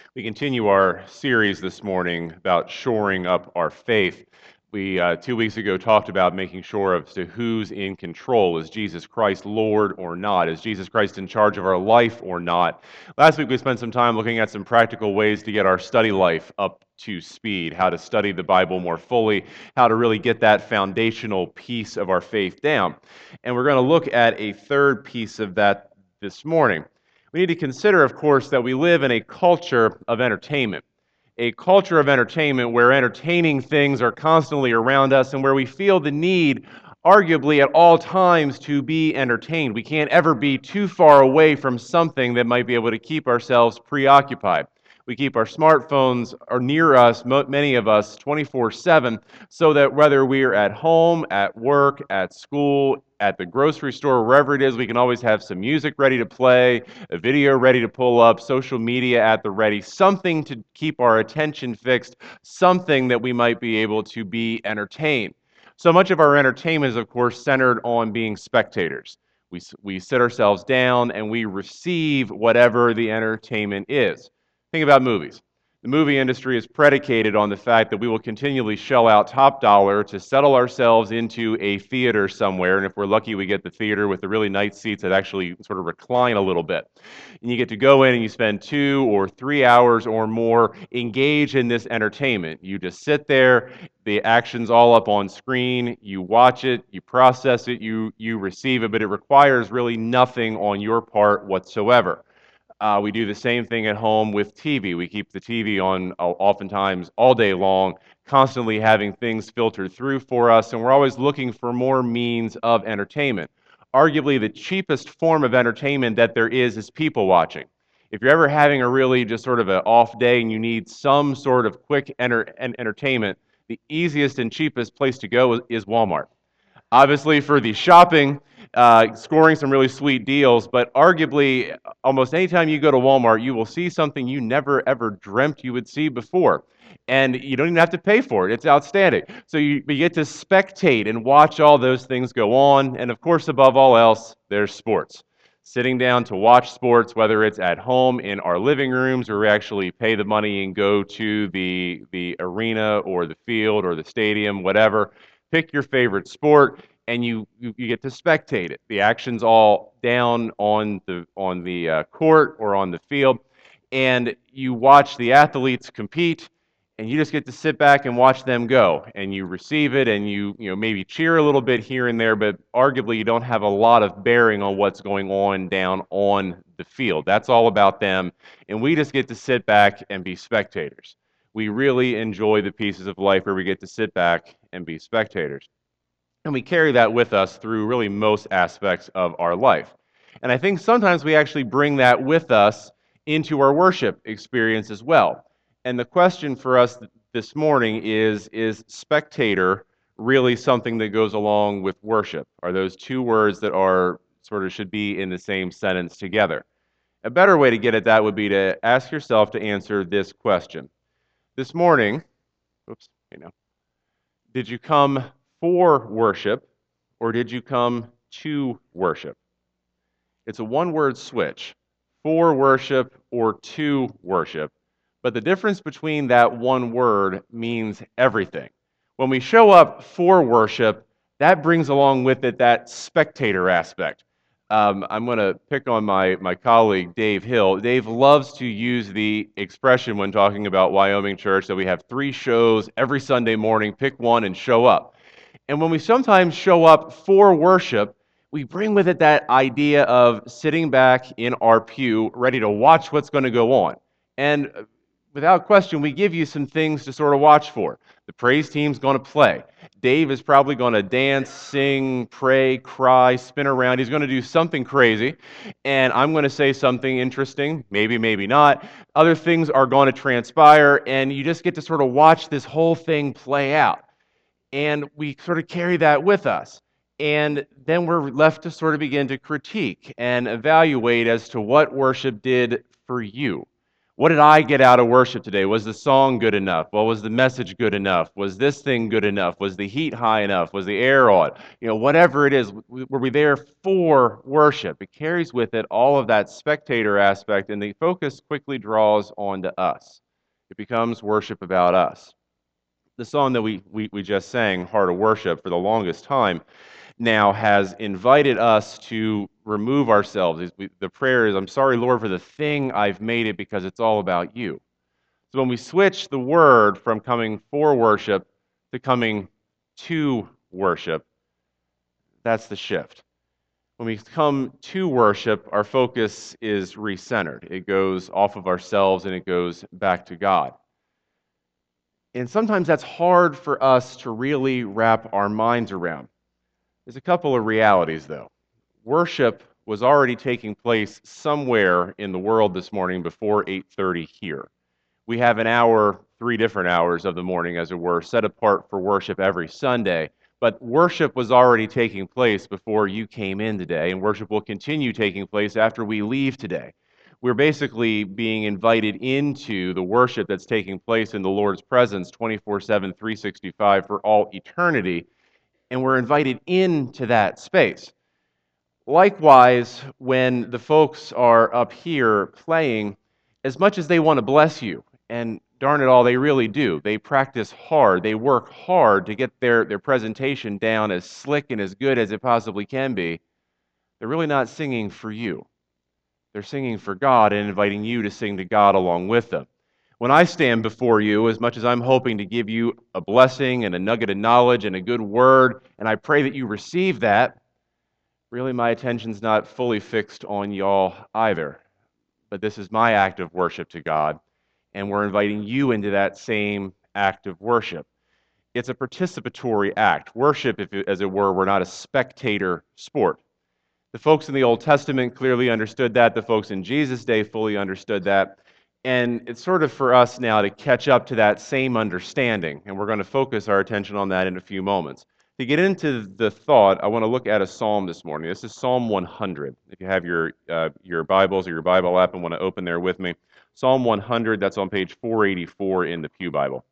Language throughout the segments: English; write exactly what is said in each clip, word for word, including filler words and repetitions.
We continue our series this morning about shoring up our faith. We, uh, two weeks ago, talked about making sure of to who's in control. Is Jesus Christ Lord or not? Is Jesus Christ in charge of our life or not? Last week, we spent some time looking at some practical ways to get our study life up to speed, how to study the Bible more fully, how to really get that foundational piece of our faith down. And we're going to look at a third piece of that this morning. We need to consider, of course, that we live in a culture of entertainment, a culture of entertainment where entertaining things are constantly around us and where we feel the need, arguably at all times, to be entertained. We can't ever be too far away from something that might be able to keep ourselves preoccupied. We keep our smartphones are near us, many of us, twenty-four seven, so that whether we're at home, at work, at school, at the grocery store, wherever it is, we can always have some music ready to play, a video ready to pull up, social media at the ready, something to keep our attention fixed, something that we might be able to be entertained. So much of our entertainment is, of course, centered on being spectators. We, we sit ourselves down and we receive whatever the entertainment is. Think about movies. The movie industry is predicated on the fact that we will continually shell out top dollar to settle ourselves into a theater somewhere, and if we're lucky, we get the theater with the really nice seats that actually sort of recline a little bit. And you get to go in and you spend two or three hours or more engaged in this entertainment. You just sit there, the action's all up on screen, you watch it, you process it, you, you receive it, but it requires really nothing on your part whatsoever. Uh, we do the same thing at home with T V. We keep the T V on uh, oftentimes all day long, constantly having things filtered through for us, and we're always looking for more means of entertainment. Arguably, the cheapest form of entertainment that there is is people watching. If you're ever having a really just sort of an off day and you need some sort of quick enter- entertainment, the easiest and cheapest place to go is, is Walmart. Obviously, for the shopping, uh, scoring some really sweet deals, but arguably, almost anytime you go to Walmart, you will see something you never ever dreamt you would see before. And you don't even have to pay for it. It's outstanding. So you, you get to spectate and watch all those things go on. And of course, above all else, there's sports. Sitting down to watch sports, whether it's at home in our living rooms or we actually pay the money and go to the, the arena or the field or the stadium, whatever. Pick your favorite sport and you, you, you get to spectate it. The action's all down on the on the uh, court or on the field, and you watch the athletes compete, and you just get to sit back and watch them go, and you receive it, and you you know maybe cheer a little bit here and there, but arguably you don't have a lot of bearing on what's going on down on the field. That's all about them, and we just get to sit back and be spectators. We really enjoy the pieces of life where we get to sit back and be spectators. And we carry that with us through really most aspects of our life. And I think sometimes we actually bring that with us into our worship experience as well. And the question for us this morning is, is spectator really something that goes along with worship? Are those two words that are sort of should be in the same sentence together? A better way to get at that would be to ask yourself to answer this question. This morning, oops, you know, did you come for worship or did you come to worship? It's a one-word switch, for worship or to worship. But the difference between that one word means everything. When we show up for worship, that brings along with it that spectator aspect. Um, I'm going to pick on my, my colleague, Dave Hill. Dave loves to use the expression when talking about Wyoming Church that we have three shows every Sunday morning, pick one and show up. And when we sometimes show up for worship, we bring with it that idea of sitting back in our pew, ready to watch what's going to go on. And without question, we give you some things to sort of watch for. The praise team's going to play. Dave is probably going to dance, sing, pray, cry, spin around. He's going to do something crazy. And I'm going to say something interesting, maybe, maybe not. Other things are going to transpire, and you just get to sort of watch this whole thing play out. And we sort of carry that with us. And then we're left to sort of begin to critique and evaluate as to what worship did for you. What did I get out of worship today? Was the song good enough? Well, was the message good enough? Was this thing good enough? Was the heat high enough? Was the air on? You know, whatever it is, were we there for worship? It carries with it all of that spectator aspect, and the focus quickly draws on to us. It becomes worship about us. The song that we, we, we just sang, Heart of Worship, for the longest time, now has invited us to remove ourselves. The prayer is, I'm sorry, Lord, for the thing I've made it because it's all about you. So when we switch the word from coming for worship to coming to worship, that's the shift. When we come to worship, our focus is recentered. It goes off of ourselves and it goes back to God. And sometimes that's hard for us to really wrap our minds around. There's a couple of realities, though. Worship was already taking place somewhere in the world this morning before eight thirty here. We have an hour, three different hours of the morning, as it were, set apart for worship every Sunday. But worship was already taking place before you came in today, and worship will continue taking place after we leave today. We're basically being invited into the worship that's taking place in the Lord's presence twenty-four seven, three sixty-five for all eternity, and we're invited into that space. Likewise, when the folks are up here playing, as much as they want to bless you, and darn it all, they really do. They practice hard. They work hard to get their, their presentation down as slick and as good as it possibly can be. They're really not singing for you. They're singing for God and inviting you to sing to God along with them. When I stand before you, as much as I'm hoping to give you a blessing and a nugget of knowledge and a good word, and I pray that you receive that, really my attention's not fully fixed on y'all either. But this is my act of worship to God, and we're inviting you into that same act of worship. It's a participatory act. Worship, if it, as it were, we're not a spectator sport. The folks in the Old Testament clearly understood that. The folks in Jesus' day fully understood that. And it's sort of for us now to catch up to that same understanding, and we're going to focus our attention on that in a few moments. To get into the thought, I want to look at a psalm this morning. This is Psalm one hundred. If you have your uh, your Bibles or your Bible app and want to open there with me, Psalm one hundred, that's on page four eighty-four in the Pew Bible.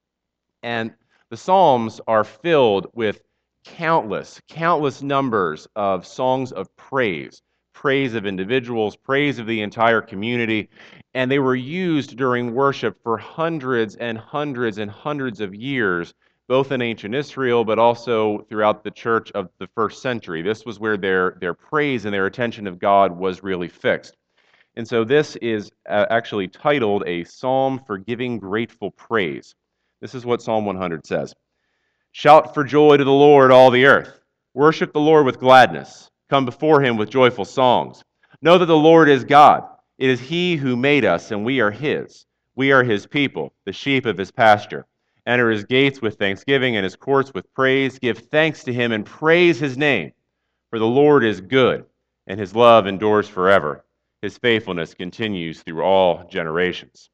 And the Psalms are filled with countless, countless numbers of songs of praise, praise of individuals, praise of the entire community, and they were used during worship for hundreds and hundreds and hundreds of years, both in ancient Israel, but also throughout the church of the first century. This was where their, their praise and their attention of God was really fixed. And so this is uh, actually titled a Psalm for Giving Grateful Praise. This is what Psalm one hundred says. Shout for joy to the Lord, all the earth. Worship the Lord with gladness. Come before him with joyful songs. Know that the Lord is God. It is he who made us, and we are his. We are his people, the sheep of his pasture. Enter his gates with thanksgiving and his courts with praise. Give thanks to him and praise his name. For the Lord is good, and his love endures forever. His faithfulness continues through all generations.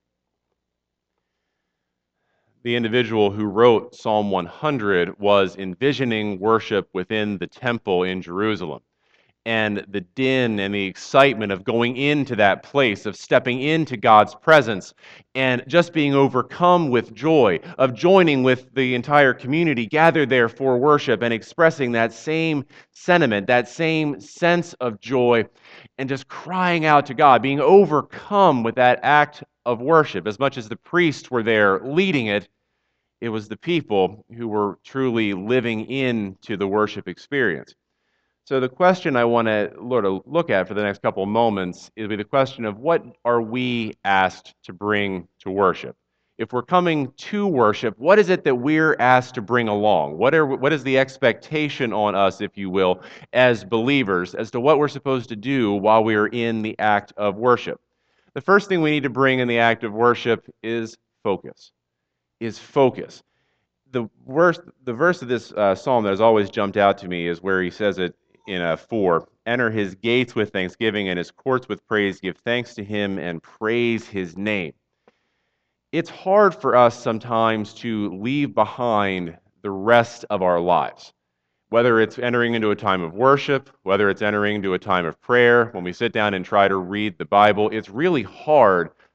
The individual who wrote Psalm one hundred was envisioning worship within the temple in Jerusalem. And the din and the excitement of going into that place, of stepping into God's presence, and just being overcome with joy, of joining with the entire community gathered there for worship and expressing that same sentiment, that same sense of joy, and just crying out to God, being overcome with that act of worship. As much as the priests were there leading it, it was the people who were truly living into the worship experience. So the question I want to look at for the next couple of moments is the question of what are we asked to bring to worship? If we're coming to worship, what is it that we're asked to bring along? What are what is the expectation on us, if you will, as believers, as to what we're supposed to do while we're in the act of worship? The first thing we need to bring in the act of worship is focus. Is focus. The verse, the verse of this uh, psalm that has always jumped out to me is where he says it in a four, enter his gates with thanksgiving and his courts with praise, give thanks to him and praise his name. It's hard for us sometimes to leave behind the rest of our lives, whether it's entering into a time of worship, whether it's entering into a time of prayer. When we sit down and try to read the Bible, it's really hard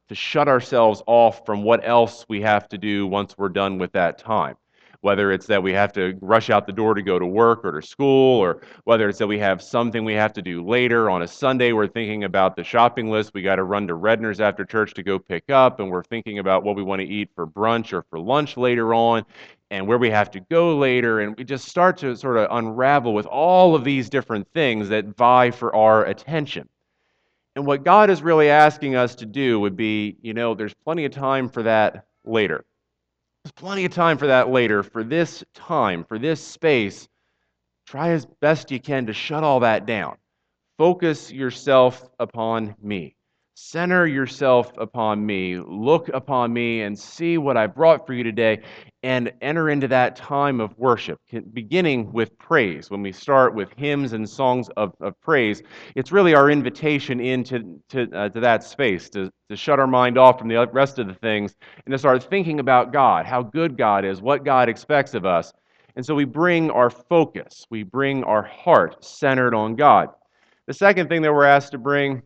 to shut ourselves off from what else we have to do once we're done with that time. Whether it's that we have to rush out the door to go to work or to school, or whether it's that we have something we have to do later on a Sunday, we're thinking about the shopping list we got to run to Redner's after church to go pick up, and we're thinking about what we want to eat for brunch or for lunch later on, and where we have to go later, and we just start to sort of unravel with all of these different things that vie for our attention. And what God is really asking us to do would be, you know, there's plenty of time for that later. There's plenty of time for that later. For this time, for this space, try as best you can to shut all that down. Focus yourself upon me. Center yourself upon me. Look upon me and see what I brought for you today, and enter into that time of worship, beginning with praise. When we start with hymns and songs of, of praise, it's really our invitation into to, uh, to that space, to, to shut our mind off from the rest of the things and to start thinking about God, how good God is, what God expects of us. And so we bring our focus, we bring our heart centered on God. The second thing that we're asked to bring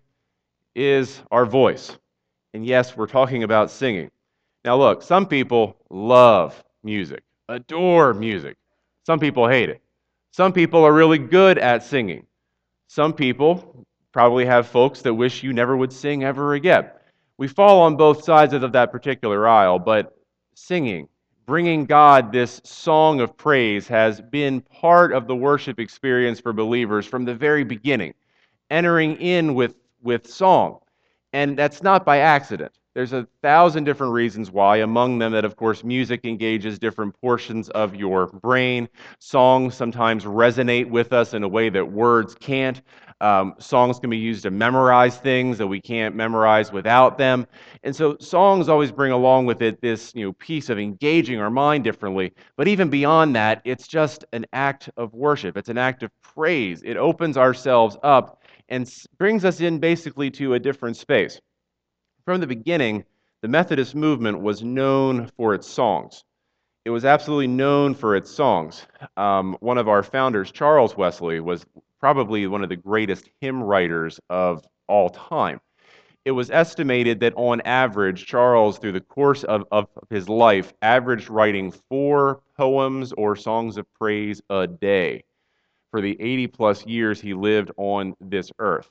is our voice. And yes, we're talking about singing. Now look, some people love music, adore music. Some people hate it. Some people are really good at singing. Some people probably have folks that wish you never would sing ever again. We fall on both sides of that particular aisle, but singing, bringing God this song of praise, has been part of the worship experience for believers from the very beginning, entering in with, with song. And that's not by accident. There's a thousand different reasons why, among them that, of course, music engages different portions of your brain. Songs sometimes resonate with us in a way that words can't. Um, songs can be used to memorize things that we can't memorize without them. And so songs always bring along with it this, you know, piece of engaging our mind differently. But even beyond that, it's just an act of worship. It's an act of praise. It opens ourselves up and brings us in basically to a different space. From the beginning, the Methodist movement was known for its songs. It was absolutely known for its songs. Um, one of our founders, Charles Wesley, was probably one of the greatest hymn writers of all time. It was estimated that on average, Charles, through the course of, of his life, averaged writing four poems or songs of praise a day for the eighty plus years he lived on this earth.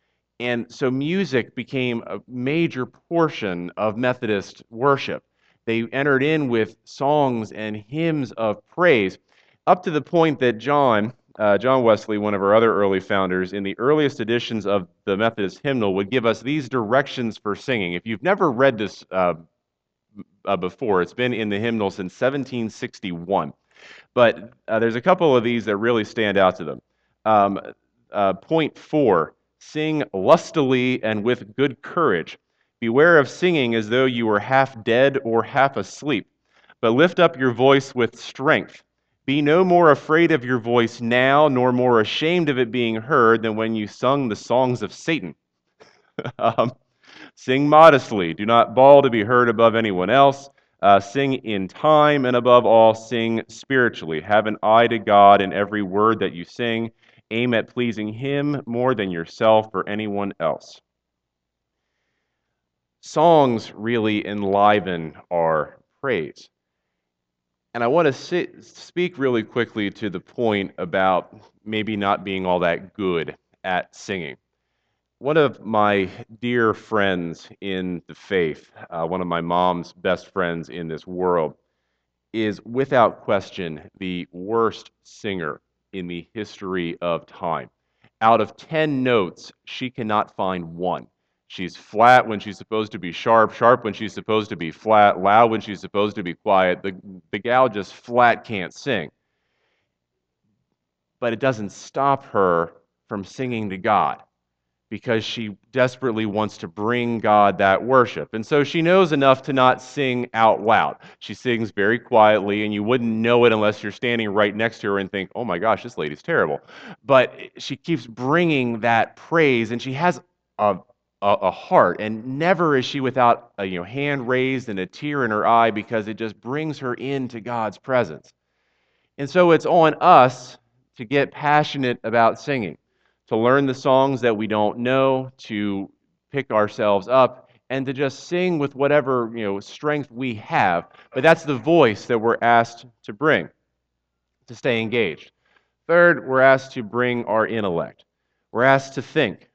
And so music became a major portion of Methodist worship. They entered in with songs and hymns of praise, up to the point that John, uh, John Wesley, one of our other early founders, in the earliest editions of the Methodist hymnal, would give us these directions for singing. If you've never read this uh, uh, before, it's been in the hymnal since seventeen sixty-one. But uh, there's a couple of these that really stand out to them. Um, uh, point four, sing lustily and with good courage. Beware of singing as though you were half dead or half asleep, but lift up your voice with strength. Be no more afraid of your voice now, nor more ashamed of it being heard than when you sung the songs of Satan. um, sing modestly. Do not bawl to be heard above anyone else. Uh, sing in time, and above all, sing spiritually. Have an eye to God in every word that you sing. Aim at pleasing Him more than yourself or anyone else. Songs really enliven our praise. And I want to sit, speak really quickly to the point about maybe not being all that good at singing. One of my dear friends in the faith, uh, one of my mom's best friends in this world, is without question the worst singer in the history of time. Out of ten notes, she cannot find one. She's flat when she's supposed to be sharp, sharp when she's supposed to be flat, loud when she's supposed to be quiet. The, the gal just flat can't sing. But it doesn't stop her from singing to God, because she desperately wants to bring God that worship. And so she knows enough to not sing out loud. She sings very quietly, and you wouldn't know it unless you're standing right next to her and think, oh my gosh, this lady's terrible. But she keeps bringing that praise, and she has a, a, a heart, and never is she without a you know, hand raised and a tear in her eye, because it just brings her into God's presence. And so it's on us to get passionate about singing, to learn the songs that we don't know, to pick ourselves up, and to just sing with whatever, you know, strength we have. But that's the voice that we're asked to bring, to stay engaged. Third, we're asked to bring our intellect. We're asked to think.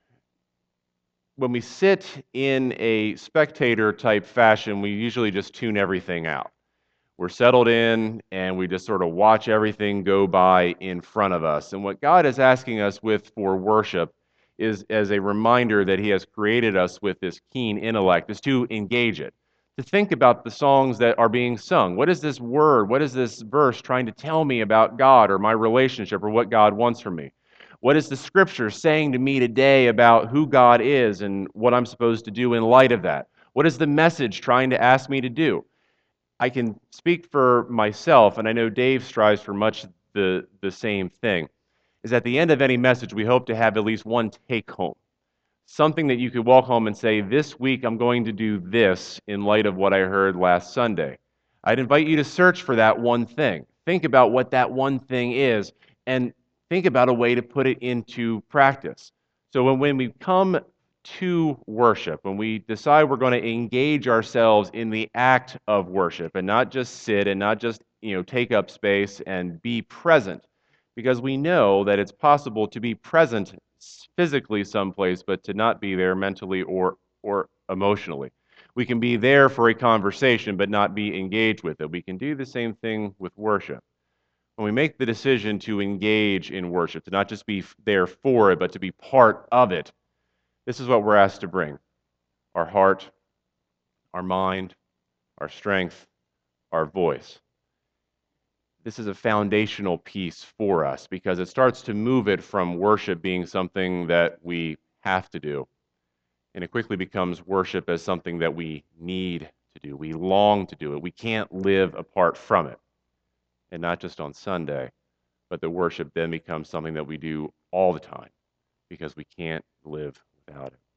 When we sit in a spectator type fashion, we usually just tune everything out. We're settled in and we just sort of watch everything go by in front of us. And what God is asking us with for worship is as a reminder that He has created us with this keen intellect, is to engage it, to think about the songs that are being sung. What is this word? What is this verse trying to tell me about God or my relationship or what God wants from me? What is the scripture saying to me today about who God is and what I'm supposed to do in light of that? What is the message trying to ask me to do? I can speak for myself, and I know Dave strives for much the, the same thing, is at the end of any message, we hope to have at least one take home. Something that you could walk home and say, this week I'm going to do this in light of what I heard last Sunday. I'd invite you to search for that one thing. Think about what that one thing is, and think about a way to put it into practice. So when, when we come to worship, when we decide we're going to engage ourselves in the act of worship and not just sit and not just, you know, take up space and be present, because we know that it's possible to be present physically someplace but to not be there mentally or or emotionally. We can be there for a conversation but not be engaged with it. We can do the same thing with worship. When we make the decision to engage in worship, to not just be there for it but to be part of it, this is what we're asked to bring: our heart, our mind, our strength, our voice. This is a foundational piece for us because it starts to move it from worship being something that we have to do, and it quickly becomes worship as something that we need to do. We long to do it. We can't live apart from it. And not just on Sunday, but the worship then becomes something that we do all the time because we can't live without it.